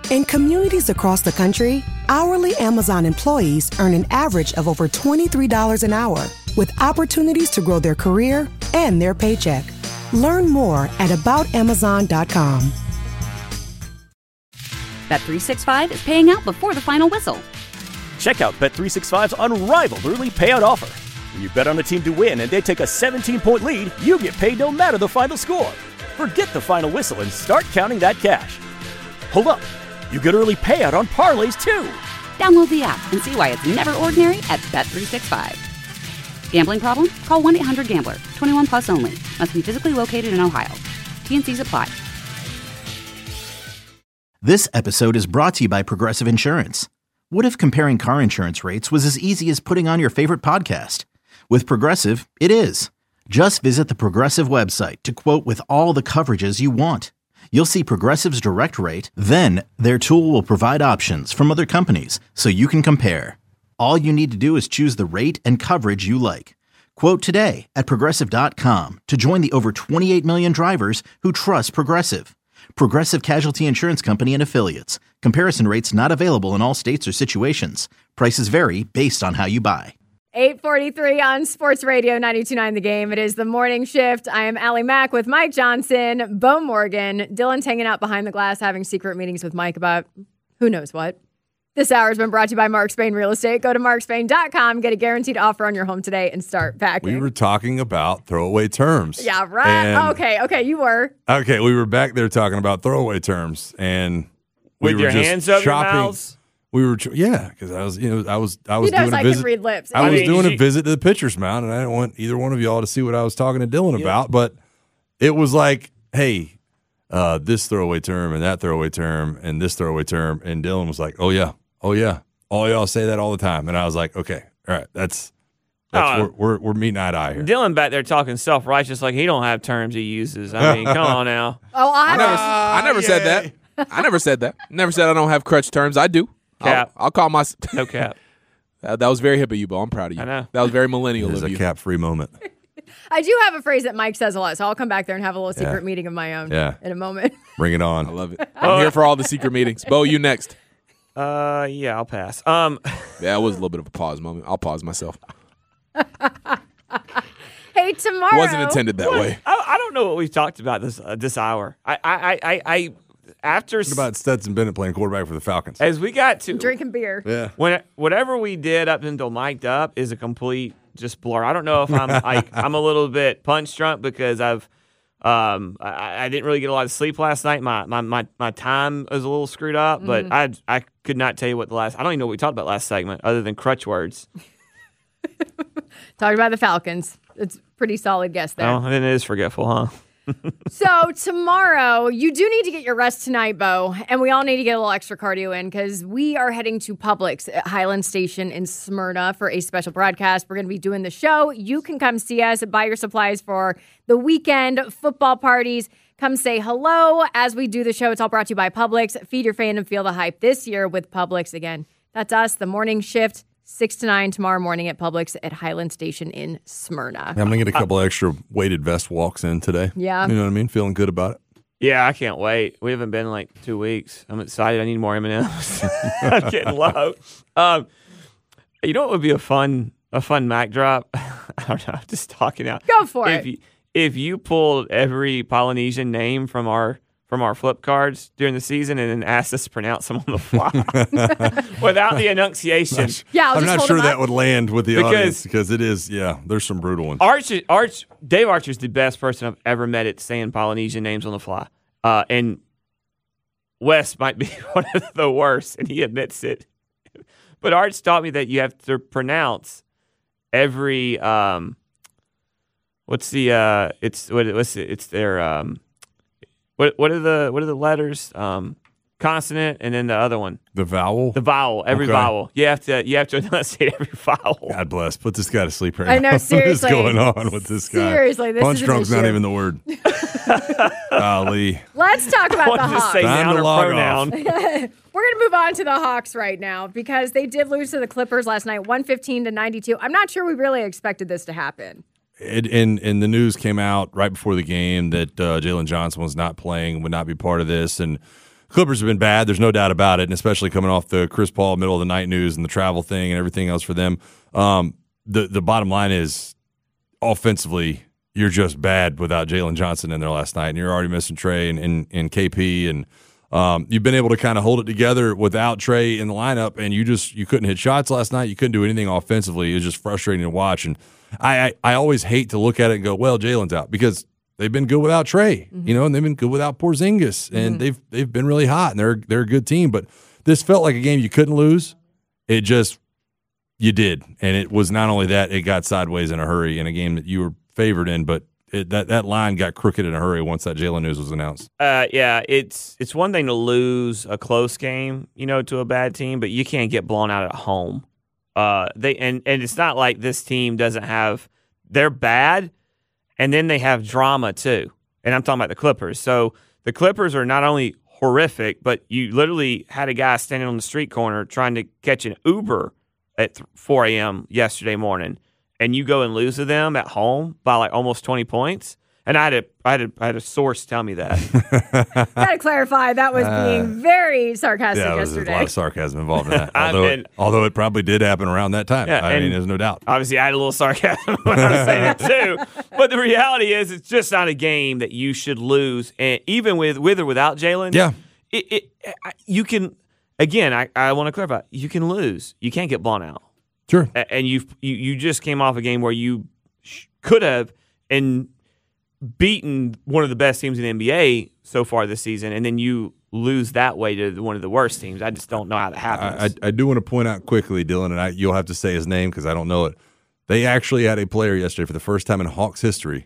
In communities across the country, hourly Amazon employees earn an average of over $23 an hour, with opportunities to grow their career and their paycheck. Learn more at aboutamazon.com. Bet365 is paying out before the final whistle. Check out Bet365's unrivaled early payout offer. When you bet on a team to win and they take a 17-point lead, you get paid no matter the final score. Forget the final whistle and start counting that cash. Hold up. You get early payout on parlays, too. Download the app and see why it's never ordinary at Bet365. Gambling problem? Call 1-800-GAMBLER. 21 plus only. Must be physically located in Ohio. T&Cs apply. This episode is brought to you by Progressive Insurance. What if comparing car insurance rates was as easy as putting on your favorite podcast? With Progressive, it is. Just visit the Progressive website to quote with all the coverages you want. You'll see Progressive's direct rate, then their tool will provide options from other companies so you can compare. All you need to do is choose the rate and coverage you like. Quote today at Progressive.com to join the over 28 million drivers who trust Progressive. Progressive Casualty Insurance Company and Affiliates. Comparison rates not available in all states or situations. Prices vary based on how you buy. 8:43 on Sports Radio 92.9 The Game. It is the morning shift. I am Allie Mack with Mike Johnson, Bo Morgan. Dylan's hanging out behind the glass having secret meetings with Mike about who knows what. This hour has been brought to you by Mark Spain Real Estate. Go to markspain.com, get a guaranteed offer on your home today, and start packing. We were talking about throwaway terms. Yeah, right. Okay, you were. Okay, we were back there talking about throwaway terms, and we with were your just hands up shopping. Your mouths? We were, because I was doing a visit. Can read lips. I was doing a visit to the pitcher's mound, and I didn't want either one of y'all to see what I was talking to Dylan about. But it was like, hey, this throwaway term and that throwaway term and this throwaway term, and Dylan was like, oh yeah, all y'all say that all the time, and I was like, okay, all right, that's we're meeting eye to eye here. Dylan back there talking self-righteous like he don't have terms he uses. I mean, come on now. Oh, I never said that. I never said that. Never said I don't have crutch terms. I do. Cap. I'll call my no cap. That was very hip of you, Bo. I'm proud of you. I know. That was very millennial It was of a you. cap-free moment. I do have a phrase that Mike says a lot, so I'll come back there and have a little secret meeting of my own in a moment. Bring it on. I love it. I'm here for all the secret meetings. Bo, you next. Yeah, I'll pass. Yeah, it was a little bit of a pause moment. I'll pause myself. Hey, tomorrow wasn't intended that way. I don't know what we've talked about this hour. I after What about Stetson Bennett playing quarterback for the Falcons? as we got to drinking beer. Yeah. whatever we did up until mic'd up is a complete just blur. I don't know if I'm I'm a little bit punch drunk because I didn't really get a lot of sleep last night. My time was a little screwed up, but I could not tell you what I don't even know what we talked about last segment other than crutch words. Talking about the Falcons. It's a pretty solid guess there. Oh, then it is forgetful, huh? So tomorrow, you do need to get your rest tonight, Bo, and we all need to get a little extra cardio in because we are heading to Publix at Highland Station in Smyrna for a special broadcast. We're going to be doing the show. You can come see us, buy your supplies for the weekend football parties. Come say hello as we do the show. It's all brought to you by Publix. Feed your fan and feel the hype this year with Publix. Again, that's us, the morning shift. 6 to 9 tomorrow morning at Publix at Highland Station in Smyrna. I'm going to get a couple extra weighted vest walks in today. Yeah. You know what I mean? Feeling good about it. Yeah, I can't wait. We haven't been in like 2 weeks. I'm excited. I need more M&Ms. I'm getting low. You know what would be a fun Mac drop? I don't know. I'm just talking out. Go for it. If you pulled every Polynesian name from our flip cards during the season and then asked us to pronounce them on the fly without the enunciation. Yeah, I'm not sure that would land with the audience because it is, there's some brutal ones. Dave Archer's the best person I've ever met at saying Polynesian names on the fly. And Wes might be one of the worst, and he admits it. But Arch taught me that you have to pronounce every What are the letters? Consonant and then the other one. The vowel? The vowel. Every vowel. You have to enunciate every vowel. God bless. Put this guy to sleep right I now. know, seriously. What is going on with this guy? Seriously, this Punch is an drunk's not issue. even the word. Golly. Let's talk about the I wanted to Hawks. say Time noun to or log pronoun. We're going to move on to the Hawks right now because they did lose to the Clippers last night, 115-92. I'm not sure we really expected this to happen. And the news came out right before the game that Jalen Johnson was not playing, would not be part of this. And Clippers have been bad. There's no doubt about it, and especially coming off the Chris Paul middle of the night news and the travel thing and everything else for them. The bottom line is, offensively, you're just bad without Jalen Johnson in there last night, and you're already missing Trey and KP, and you've been able to kind of hold it together without Trey in the lineup, and you couldn't hit shots last night. You couldn't do anything offensively. It was just frustrating to watch, and I always hate to look at it and go, well, Jalen's out, because they've been good without Trey, and they've been good without Porzingis, and they've been really hot, and they're a good team. But this felt like a game you couldn't lose. It just you did, and it was not only that, it got sideways in a hurry in a game that you were favored in, but that line got crooked in a hurry once that Jalen news was announced. Yeah, it's one thing to lose a close game, to a bad team, but you can't get blown out at home. And it's not like this team doesn't have – they're bad, and then they have drama too. And I'm talking about the Clippers. So the Clippers are not only horrific, but you literally had a guy standing on the street corner trying to catch an Uber at 4 a.m. yesterday morning, and you go and lose to them at home by like almost 20 points. And I had a source tell me that. Got to clarify, that was being very sarcastic yesterday. There's a lot of sarcasm involved in that. Although it probably did happen around that time. Yeah, I mean, there's no doubt. Obviously, I had a little sarcasm when I was saying it too. But the reality is, it's just not a game that you should lose. And even with or without Jalen, you can. Again, I want to clarify: you can lose. You can't get blown out. Sure. And you just came off a game where you could have and beaten one of the best teams in the NBA so far this season, and then you lose that way to one of the worst teams. I just don't know how that happens. I do want to point out quickly, Dylan, and you'll have to say his name because I don't know it. They actually had a player yesterday for the first time in Hawks history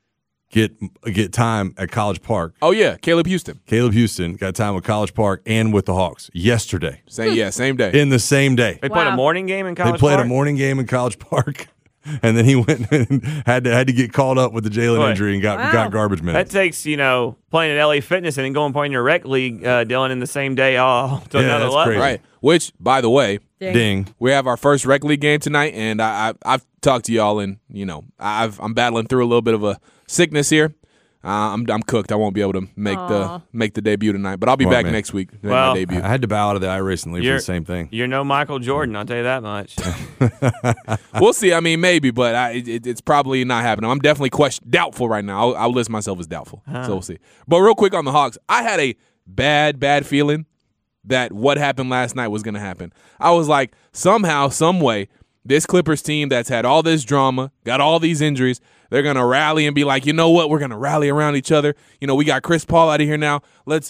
get time at College Park. Oh, yeah, Caleb Houston. Caleb Houston got time with College Park and with the Hawks yesterday. Same day. In the same day. They played a morning game in College Park? They played a morning game in College Park. And then he went and had to get called up with the Jalen injury and got garbage minutes. That takes, playing at LA Fitness and then going playing your rec league, Dylan, in the same day to another level. Crazy. Right. Which, by the way, ding. We have our first rec league game tonight, and I've talked to y'all, and I'm battling through a little bit of a sickness here. I'm cooked. I won't be able to make the debut tonight, but I'll be back next week. Well, my debut. I had to bow out of the iRacing League for the same thing. You're no Michael Jordan, I'll tell you that much. We'll see. I mean, maybe, but it's probably not happening. I'm definitely doubtful right now. I'll list myself as doubtful, so we'll see. But real quick on the Hawks, I had a bad feeling that what happened last night was going to happen. I was like, somehow, some way, this Clippers team that's had all this drama, got all these injuries, they're going to rally and be like, you know what, we're going to rally around each other. We got Chris Paul out of here now. Let's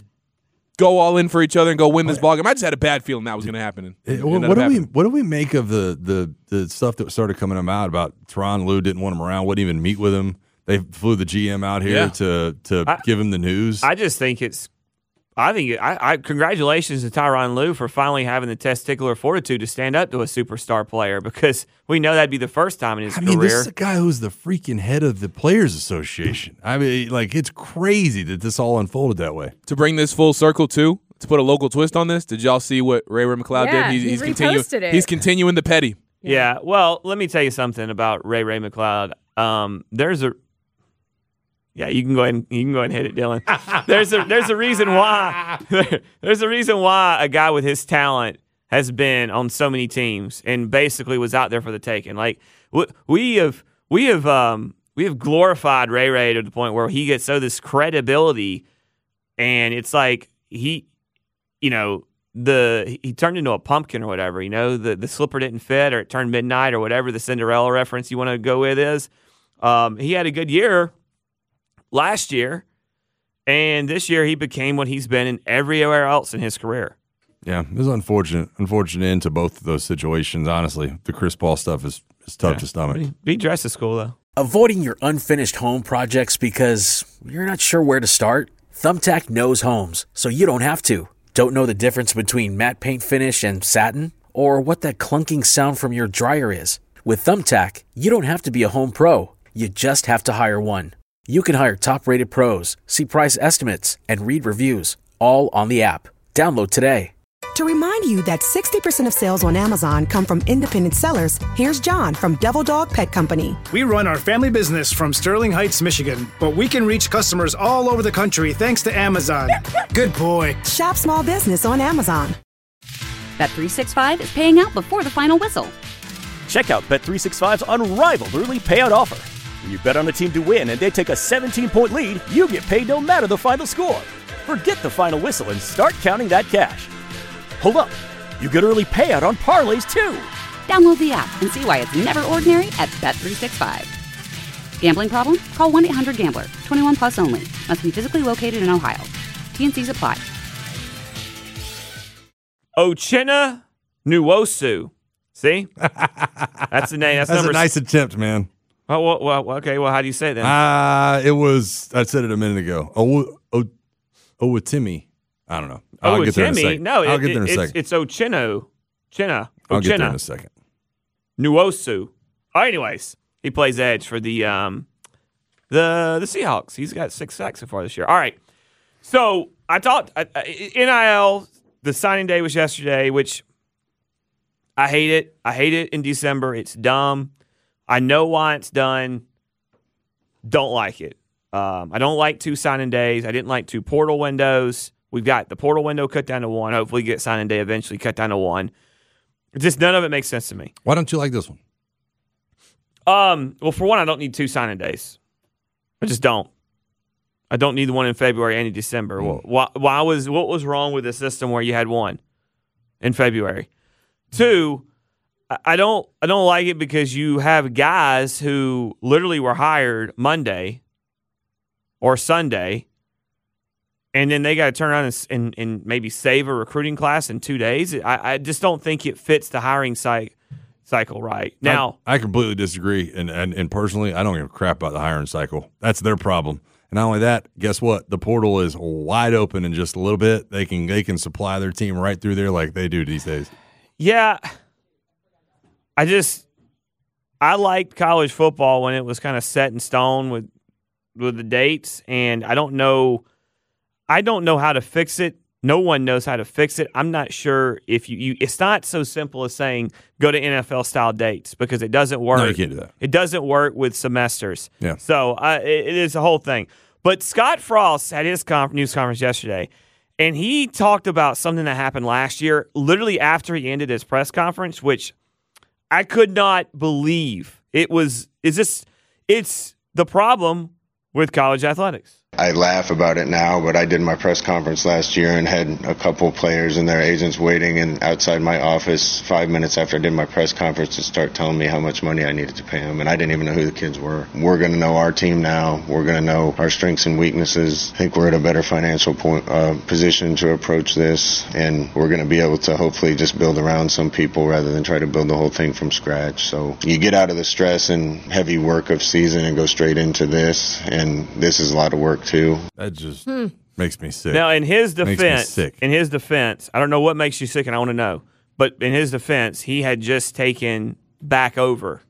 go all in for each other and go win this ballgame. I just had a bad feeling that was going to happen. What do we make of the stuff that started coming out about Tyronn Lue didn't want him around, wouldn't even meet with him? They flew the GM out here to give him the news. I just think congratulations to Tyronn Lue for finally having the testicular fortitude to stand up to a superstar player, because we know that'd be the first time in his career. This is a guy who's the freaking head of the Players Association. I mean, it's crazy that this all unfolded that way. To bring this full circle, too, to put a local twist on this, did y'all see what Ray McLeod did? He's reposted it. He's continuing the petty. Yeah. Well, let me tell you something about Ray McLeod. Yeah, you can go ahead and hit it, Dylan. There's a reason why. There's a reason why a guy with his talent has been on so many teams and basically was out there for the taking. Like we have glorified Ray to the point where he gets this credibility, and it's like he turned into a pumpkin or whatever. The slipper didn't fit, or it turned midnight, or whatever the Cinderella reference you want to go with is. He had a good year last year, and this year he became what he's been in everywhere else in his career. Yeah, it was unfortunate end to both of those situations. Honestly, the Chris Paul stuff is tough to stomach. Be dressed at school, though. Avoiding your unfinished home projects because you're not sure where to start? Thumbtack knows homes, so you don't have to. Don't know the difference between matte paint finish and satin? Or what that clunking sound from your dryer is? With Thumbtack, you don't have to be a home pro. You just have to hire one. You can hire top-rated pros, see price estimates, and read reviews, all on the app. Download today. To remind you that 60% of sales on Amazon come from independent sellers, here's John from Devil Dog Pet Company. We run our family business from Sterling Heights, Michigan, but we can reach customers all over the country thanks to Amazon. Good boy. Shop small business on Amazon. Bet365 is paying out before the final whistle. Check out Bet365's unrivaled early payout offer. When you bet on a team to win and they take a 17-point lead, you get paid no matter the final score. Forget the final whistle and start counting that cash. Hold up. You get early payout on parlays, too. Download the app and see why it's never ordinary at Bet365. Gambling problem? Call 1-800-GAMBLER. 21 plus only. Must be physically located in Ohio. T&Cs apply. Uchenna Nwosu. See? That's the name. That's a nice attempt, man. Well, okay. Well, how do you say it then? I said it a minute ago. Owatimi. I don't know. I'll get there in a second. No, I'll get there in a second. It's Uchenna. I'll get there in a second. Nwosu. Anyways, he plays edge for the Seahawks. He's got 6 sacks so far this year. All right. So I thought NIL, the signing day was yesterday, which I hate it. I hate it in December. It's dumb. I know why it's done. Don't like it. I don't like 2 signing days. I didn't like 2 portal windows. We've got the portal window cut down to 1. Hopefully get signing day eventually cut down to 1. Just none of it makes sense to me. Why don't you like this one? Well, for one, I don't need 2 signing days. I just don't. I don't need the one in February and in December. What was wrong with the system where you had 1 in February? 2, I don't like it because you have guys who literally were hired Monday or Sunday, and then they got to turn around and maybe save a recruiting class in 2 days. I just don't think it fits the hiring cycle right. Now, I completely disagree, and personally, I don't give a crap about the hiring cycle. That's their problem. And not only that, guess what? The portal is wide open in just a little bit. They can supply their team right through there like they do these days. Yeah. I liked college football when it was kind of set in stone with the dates, and I don't know how to fix it. No one knows how to fix it. I'm not sure if you it's not so simple as saying go to NFL style dates because it doesn't work. No, you can't do that. It doesn't work with semesters. Yeah. So it is a whole thing. But Scott Frost had his news conference yesterday, and he talked about something that happened last year, literally after he ended his press conference, which I could not believe. It's the problem with college athletics. I laugh about it now, but I did my press conference last year and had a couple players and their agents waiting outside my office 5 minutes after I did my press conference to start telling me how much money I needed to pay them, and I didn't even know who the kids were. We're going to know our team now. We're going to know our strengths and weaknesses. I think we're at a better financial position to approach this, and we're going to be able to hopefully just build around some people rather than try to build the whole thing from scratch. So you get out of the stress and heavy work of season and go straight into this, and this is a lot of work too. That just makes me sick. Now, in his defense, I don't know what makes you sick, and I want to know. But in his defense, he had just taken back over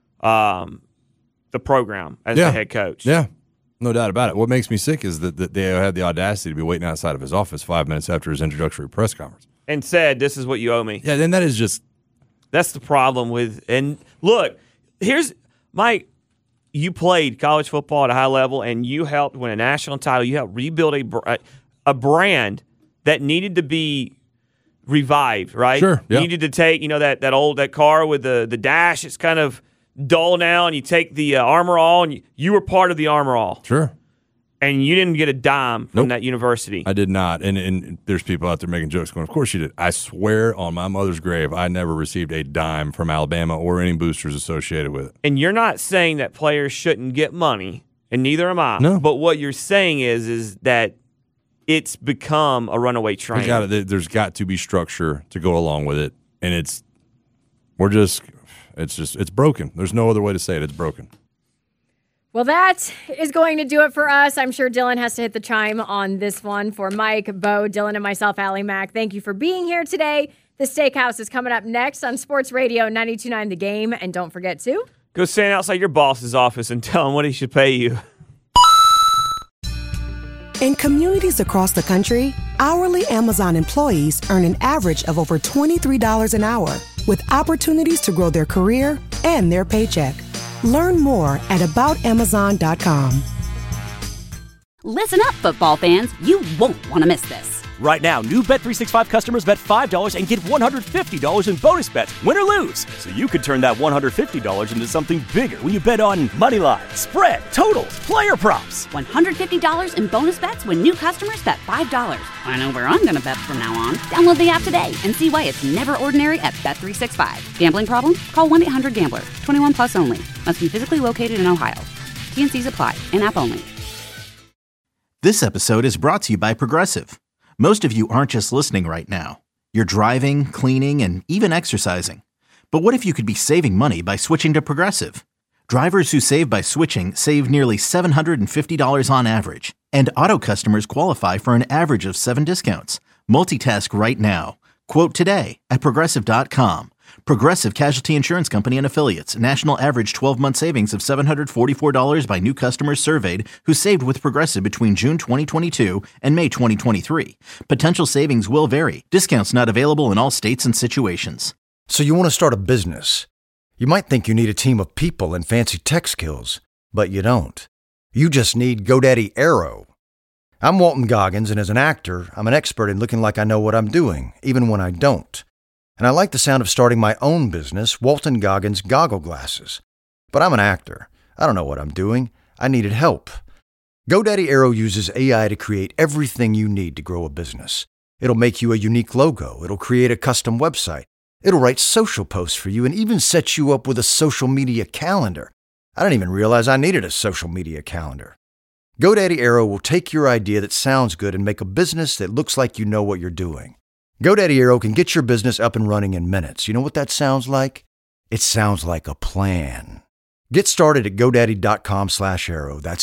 the program as the head coach. Yeah, no doubt about it. What makes me sick is that they had the audacity to be waiting outside of his office 5 minutes after his introductory press conference and said, "This is what you owe me." Yeah, then that is just that's the problem with. And look, here's Mike. You played college football at a high level, and you helped win a national title. You helped rebuild a brand that needed to be revived, right? Sure. Yeah. You needed to take, that car with the dash. It's kind of dull now, and you take the Armor All, and you were part of the Armor All. Sure. And you didn't get a dime from that university. I did not. And there's people out there making jokes going, of course you did. I swear on my mother's grave, I never received a dime from Alabama or any boosters associated with it. And you're not saying that players shouldn't get money, and neither am I. No. But what you're saying is that it's become a runaway train. There's got to be structure to go along with it. And it's broken. There's no other way to say it. It's broken. Well, that is going to do it for us. I'm sure Dylan has to hit the chime on this one. For Mike, Bo, Dylan, and myself, Allie Mack, thank you for being here today. The Steakhouse is coming up next on Sports Radio 92.9 The Game. And don't forget to go stand outside your boss's office and tell him what he should pay you. In communities across the country, hourly Amazon employees earn an average of over $23 an hour, with opportunities to grow their career and their paycheck. Learn more at aboutamazon.com. Listen up, football fans. You won't want to miss this. Right now, new Bet365 customers bet $5 and get $150 in bonus bets, win or lose. So you could turn that $150 into something bigger when you bet on money line, spread, totals, player props. $150 in bonus bets when new customers bet $5. I know where I'm going to bet from now on. Download the app today and see why it's never ordinary at Bet365. Gambling problem? Call 1-800-GAMBLER. 21 plus only. Must be physically located in Ohio. T&Cs apply. In-app only. This episode is brought to you by Progressive. Most of you aren't just listening right now. You're driving, cleaning, and even exercising. But what if you could be saving money by switching to Progressive? Drivers who save by switching save nearly $750 on average. And auto customers qualify for an average of 7 discounts. Multitask right now. Quote today at Progressive.com. Progressive Casualty Insurance Company and Affiliates. National average 12-month savings of $744 by new customers surveyed who saved with Progressive between June 2022 and May 2023. Potential savings will vary. Discounts not available in all states and situations. So you want to start a business. You might think you need a team of people and fancy tech skills, but you don't. You just need GoDaddy Aero. I'm Walton Goggins, and as an actor, I'm an expert in looking like I know what I'm doing, even when I don't. And I like the sound of starting my own business, Walton Goggins Goggle Glasses. But I'm an actor. I don't know what I'm doing. I needed help. GoDaddy Aero uses AI to create everything you need to grow a business. It'll make you a unique logo. It'll create a custom website. It'll write social posts for you and even set you up with a social media calendar. I didn't even realize I needed a social media calendar. GoDaddy Aero will take your idea that sounds good and make a business that looks like you know what you're doing. GoDaddy Aero can get your business up and running in minutes. You know what that sounds like? It sounds like a plan. Get started at GoDaddy.com/Aero. That's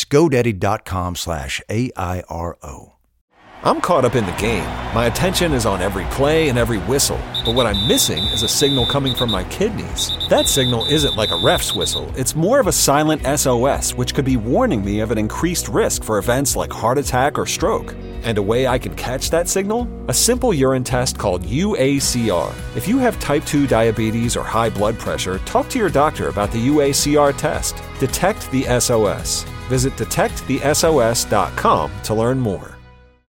GoDaddy.com/AIRO. I'm caught up in the game. My attention is on every play and every whistle. But what I'm missing is a signal coming from my kidneys. That signal isn't like a ref's whistle. It's more of a silent SOS, which could be warning me of an increased risk for events like heart attack or stroke. And a way I can catch that signal? A simple urine test called UACR. If you have type 2 diabetes or high blood pressure, talk to your doctor about the UACR test. Detect the SOS. Visit detectthesos.com to learn more.